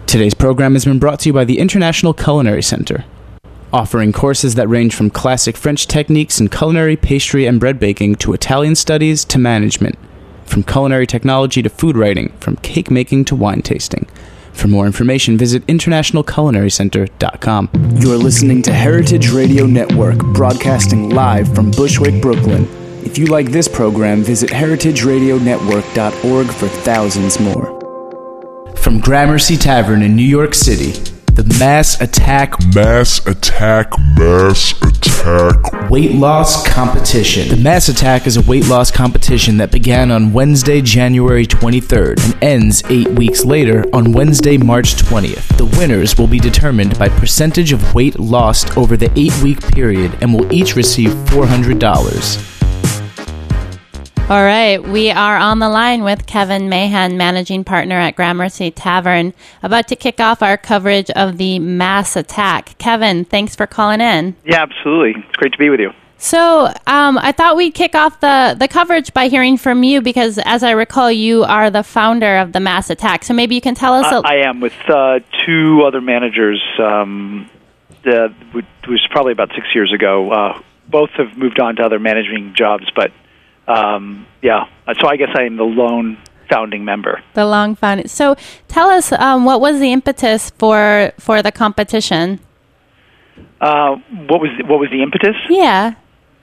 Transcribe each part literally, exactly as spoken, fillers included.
Today's program has been brought to you by the International Culinary Center, offering courses that range from classic French techniques in culinary, pastry, and bread baking to Italian studies to management, from culinary technology to food writing, from cake making to wine tasting. For more information, visit international culinary center dot com. You're listening to Heritage Radio Network, broadcasting live from Bushwick, Brooklyn. If you like this program, visit heritage radio network dot org for thousands more. From Gramercy Tavern in New York City, the Mass Attack Mass Attack Mass Attack Weight Loss Competition. The Mass Attack is a weight loss competition that began on Wednesday, January twenty-third and ends eight weeks later on Wednesday, March twentieth. The winners will be determined by percentage of weight lost over the eight-week period and will each receive four hundred dollars. All right, we are on the line with Kevin Mahan, managing partner at Gramercy Tavern, about to kick off our coverage of the Mass Attack. Kevin, thanks for calling in. Yeah, absolutely. It's great to be with you. So um, I thought we'd kick off the, the coverage by hearing from you because, as I recall, you are the founder of the Mass Attack. So maybe you can tell us... I, a- I am, with uh, two other managers, um, the, which was probably about six years ago. Uh, both have moved on to other managing jobs, but Um, yeah, so I guess I am the lone founding member. The lone founding. So tell us, um, what was the impetus for for the competition? Uh, what was what was the impetus? Yeah.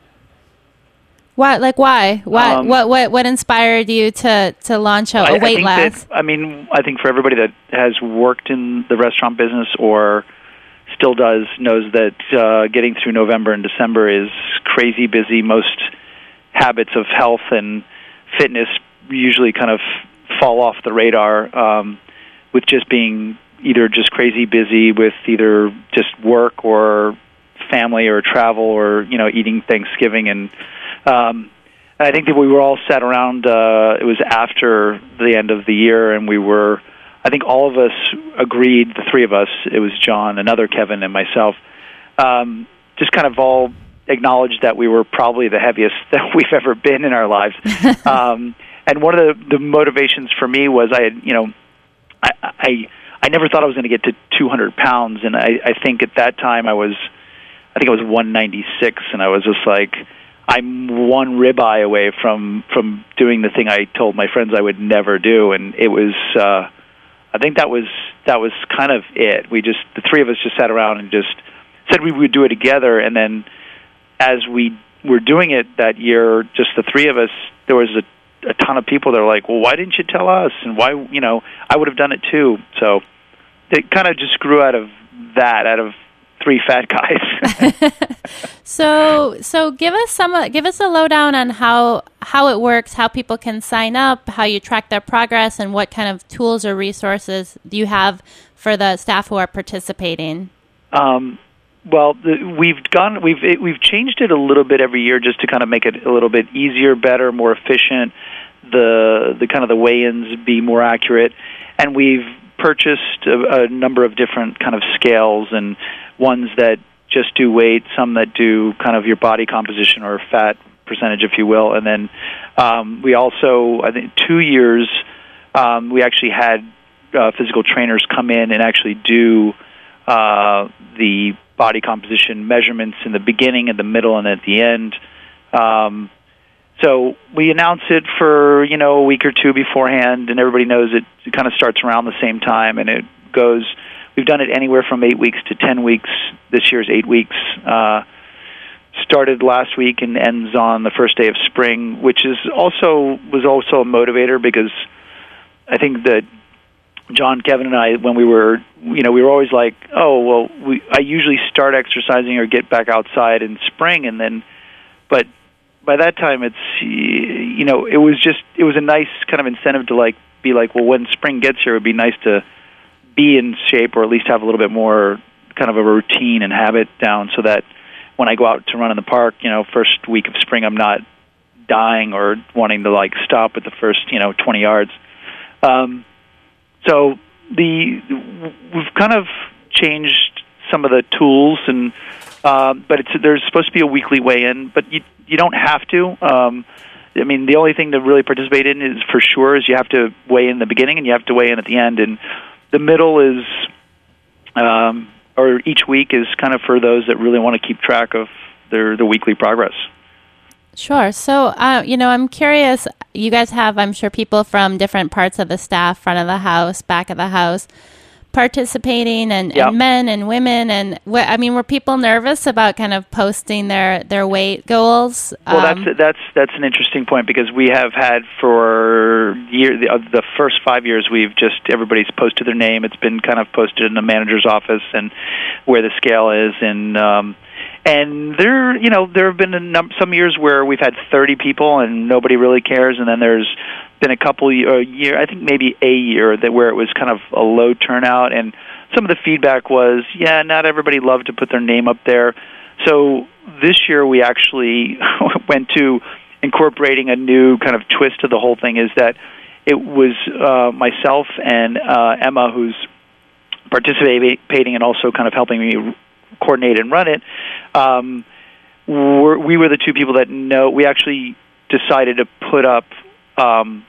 Why? Like why? Why? Um, what? What? What inspired you to to launch a, a I, weight I think loss? that, I mean, I think for everybody that has worked in the restaurant business or still does, knows that uh, getting through November and December is crazy busy. Most habits of health and fitness usually kind of fall off the radar um, with just being either just crazy busy with either just work or family or travel or, you know, eating Thanksgiving. And, um, and I think that we were all sat around, uh, it was after the end of the year, and we were, I think all of us agreed, the three of us, it was John, another Kevin, and myself, um, just kind of all acknowledged that we were probably the heaviest that we've ever been in our lives. um, and one of the, the motivations for me was I had, you know, I I, I never thought I was going to get to two hundred pounds, and I, I think at that time I was, I think I was one ninety-six, and I was just like, I'm one ribeye away from, from doing the thing I told my friends I would never do, and it was, uh, I think that was that was kind of it. We just, the three of us just sat around and just said we would do it together, and then as we were doing it that year, just the three of us, there was a, a ton of people that were like, well, why didn't you tell us? And why, you know, I would have done it too. So it kind of just grew out of that, out of three fat guys. so, so give us some, uh, give us a lowdown on how, how it works, how people can sign up, how you track their progress, and what kind of tools or resources do you have for the staff who are participating? Um, Well, the, we've gone, we've it, we've changed it a little bit every year just to kind of make it a little bit easier, better, more efficient. The the kind of the weigh-ins be more accurate, and we've purchased a, a number of different kind of scales, and ones that just do weight, some that do kind of your body composition or fat percentage, if you will, and then um, we also, I think, two years um, we actually had uh, physical trainers come in and actually do uh, the body composition measurements in the beginning, in the middle, and at the end. Um, so we announce it for, you know, a week or two beforehand, and everybody knows it, it kind of starts around the same time, and it goes, we've done it anywhere from eight weeks to ten weeks. This year's eight weeks. Uh, started last week and ends on the first day of spring, which is also was also a motivator because I think that John, Kevin, and I, when we were, you know, we were always like, oh, well, we, I usually start exercising or get back outside in spring, and then, but by that time, it's, you know, it was just, it was a nice kind of incentive to, like, be like, well, when spring gets here, it would be nice to be in shape or at least have a little bit more kind of a routine and habit down so that when I go out to run in the park, you know, first week of spring, I'm not dying or wanting to, like, stop at the first, you know, twenty yards. Um, So the we've kind of changed some of the tools, and uh, but it's, there's supposed to be a weekly weigh-in, but you you don't have to. Um, I mean, the only thing to really participate in is for sure is you have to weigh in the beginning and you have to weigh in at the end. And the middle is, um, or each week is kind of for those that really want to keep track of their the weekly progress. Sure. So, uh, you know, I'm curious, you guys have, I'm sure, people from different parts of the staff, front of the house, back of the house, participating, and, Yep. and men and women. And, wh- I mean, were people nervous about kind of posting their, their weight goals? Well, Um, that's that's that's an interesting point, because we have had for year the, uh, the first five years we've just everybody's posted their name. It's been kind of posted in the manager's office and where the scale is, and um, and there you know there have been a num- some years where we've had thirty people and nobody really cares, and then there's been a couple a year I think maybe a year that where it was kind of a low turnout, and some of the feedback was yeah not everybody loved to put their name up there. So this year we actually went to incorporating a new kind of twist to the whole thing, is that it was uh, myself and uh, Emma who's participating and also kind of helping me coordinate and run it. Um, we're, we were the two people that know, we actually decided to put up um,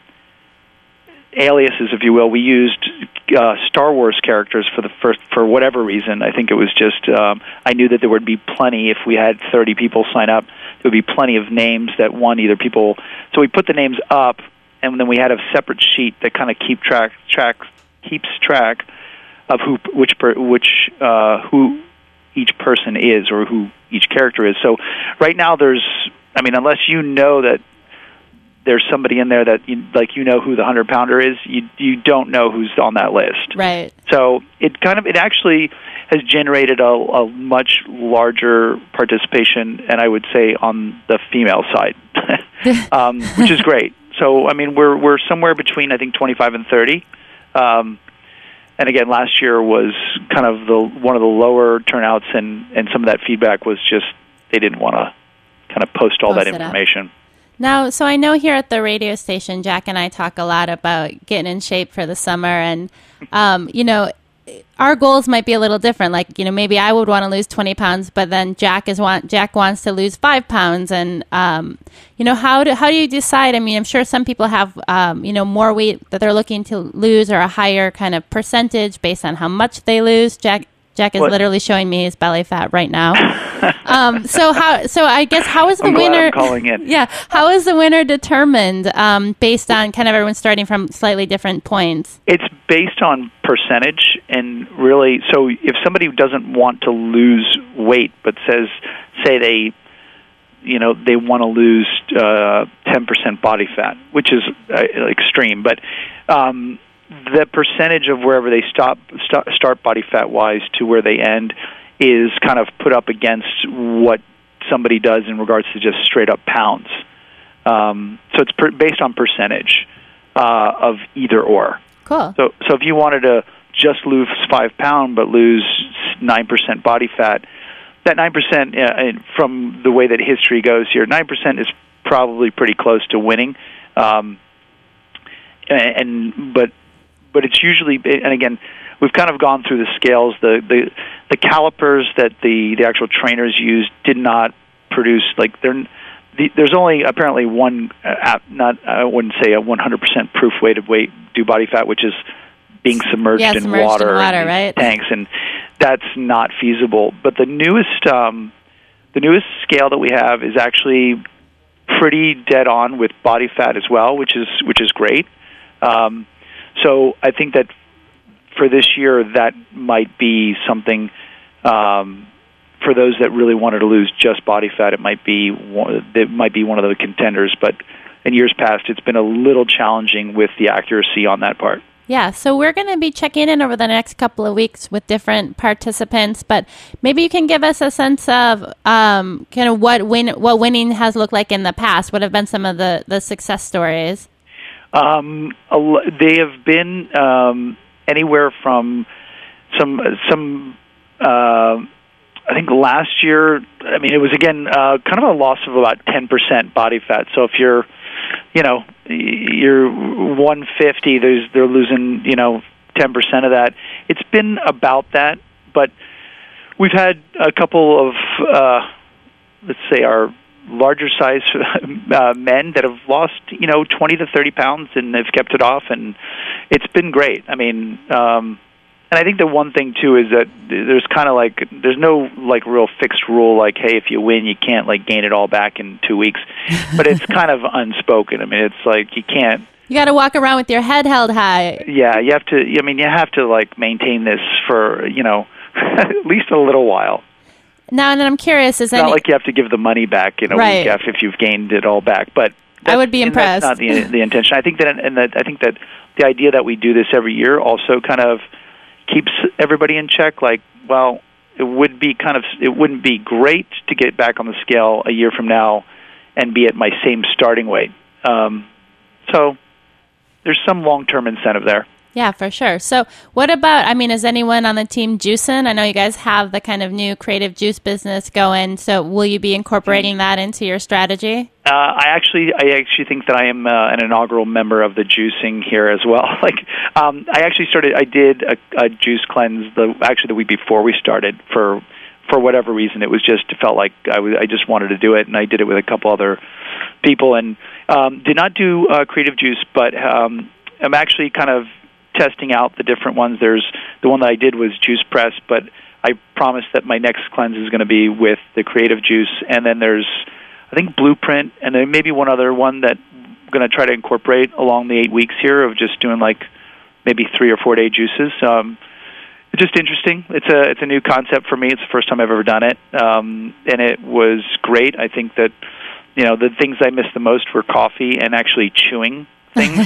aliases, if you will. We used uh, Star Wars characters for the first, for whatever reason. I think it was just um, I knew that there would be plenty if we had thirty people sign up. There would be plenty of names that one either people. So we put the names up, and then we had a separate sheet that kind of keep track track keeps track of who which per, which uh, who each person is or who each character is. So right now there's, I mean, unless you know that there's somebody in there that, you, like, you know who the hundred pounder is, you you don't know who's on that list. right. So it kind of, it actually has generated a, a much larger participation, and I would say on the female side, um, which is great. So, I mean, we're we're somewhere between, I think, twenty-five and thirty. Um, and again, last year was kind of the one of the lower turnouts, and, and some of that feedback was just they didn't want to kind of post all Post that it up. information. Now, so I know here at the radio station, Jack and I talk a lot about getting in shape for the summer, and um, you know, our goals might be a little different. Like, you know, maybe I would want to lose twenty pounds, but then Jack is want Jack wants to lose five pounds, and um, you know, how do how do you decide? I mean, I'm sure some people have um, you know, more weight that they're looking to lose, or a higher kind of percentage based on how much they lose. Jack. Jack is What? literally showing me his belly fat right now. um, so how? So I guess how is the I'm glad winner? I'm calling in. Yeah, how is the winner determined um, based on kind of everyone starting from slightly different points? It's based on percentage, and really, so if somebody doesn't want to lose weight, but says, say they, you know, they want to lose uh, ten percent body fat, which is uh, extreme, but um, the percentage of wherever they stop, start, start body fat wise to where they end is kind of put up against what somebody does in regards to just straight up pounds. Um, so it's per, based on percentage uh, of either or. Cool. So, so if you wanted to just lose five pound but lose nine percent body fat, that nine percent, uh, from the way that history goes here, nine percent is probably pretty close to winning. Um, and, and but but it's usually, and again, we've kind of gone through the scales. The the, the calipers that the, the actual trainers use did not produce, like, they're the, there's only apparently one, uh, not I wouldn't say a one hundred percent proof way to weight do body fat, which is being submerged, Yeah, in, submerged water in water, in right? tanks, and that's not feasible. But the newest um, the newest scale that we have is actually pretty dead on with body fat as well, which is which is great. Um, so I think that for this year, that might be something. Um, for those that really wanted to lose just body fat, it might be one, it might be one of the contenders. But in years past, it's been a little challenging with the accuracy on that part. Yeah, so we're going to be checking in over the next couple of weeks with different participants, but maybe you can give us a sense of um, kind of what win what winning has looked like in the past. What have been some of the, the success stories? Um, a l- they have been um, anywhere from some some. Uh, I think last year, I mean, it was again uh, kind of a loss of about ten percent body fat. So if you're, you know, you're one fifty, there's they're losing, you know, ten percent of that. It's been about that, but we've had a couple of, uh, let's say, our larger size uh, men that have lost, you know, twenty to thirty pounds, and they've kept it off, and it's been great. I mean, um, and I think the one thing too is that there's kind of like there's no like real fixed rule like, hey, if you win, you can't like gain it all back in two weeks. But it's kind of unspoken. I mean, it's like you can't. You got to walk around with your head held high. Yeah, you have to. I mean, you have to like maintain this for you know at least a little while. Now, and I'm curious, is it's any... not like you have to give the money back in a right. week if you've gained it all back. But I would be impressed. That's not the the intention. I think that, and that I think that the idea that we do this every year also kind of keeps everybody in check. Like, well, it would be kind of it wouldn't be great to get back on the scale a year from now and be at my same starting weight. Um, so there's some long-term incentive there. Yeah, for sure. So what about, I mean, is anyone on the team juicing? I know you guys have the kind of new creative juice business going, so will you be incorporating that into your strategy? Uh, I actually I actually think that I am uh, an inaugural member of the juicing here as well. Like, um, I actually started, I did a, a juice cleanse the actually the week before we started for for whatever reason. It was just, it felt like I, was, I just wanted to do it, and I did it with a couple other people, and um, did not do uh, creative juice, but um, I'm actually kind of testing out the different ones. There's the one that I did was Juice Press, but I promised that my next cleanse is going to be with the creative juice. And then there's, I think, Blueprint, and then maybe one other one that I'm going to try to incorporate along the eight weeks here of just doing like maybe three or four day juices. Um, it's just interesting. It's a it's a new concept for me. It's the first time I've ever done it, um, and it was great. I think that you know the things I missed the most were coffee and actually chewing things.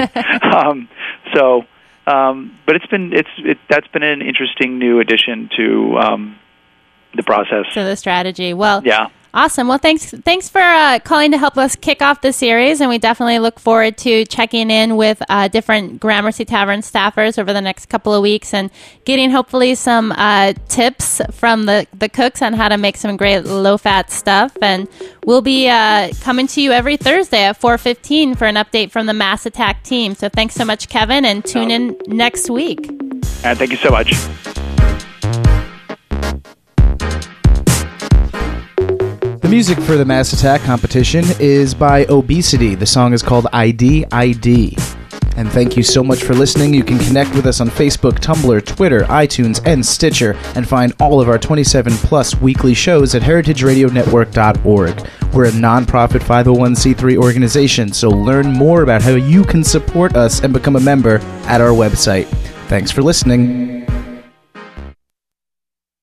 um, so. Um, but it's been it's it, that's been an interesting new addition to um, the process. To the strategy. Well, yeah. Awesome. Well, thanks thanks for uh, calling to help us kick off the series, and we definitely look forward to checking in with uh, different Gramercy Tavern staffers over the next couple of weeks and getting hopefully some uh, tips from the, the cooks on how to make some great low-fat stuff. And we'll be uh, coming to you every Thursday at four fifteen for an update from the Mass Attack team. So thanks so much, Kevin, and tune in next week. Uh, thank you so much. The music for the Mass Attack competition is by Obesity. The song is called I D I D. And thank you so much for listening. You can connect with us on Facebook, Tumblr, Twitter, iTunes, and Stitcher, and find all of our twenty-seven plus weekly shows at heritage radio network dot org. We're a nonprofit five oh one c three organization, so learn more about how you can support us and become a member at our website. Thanks for listening.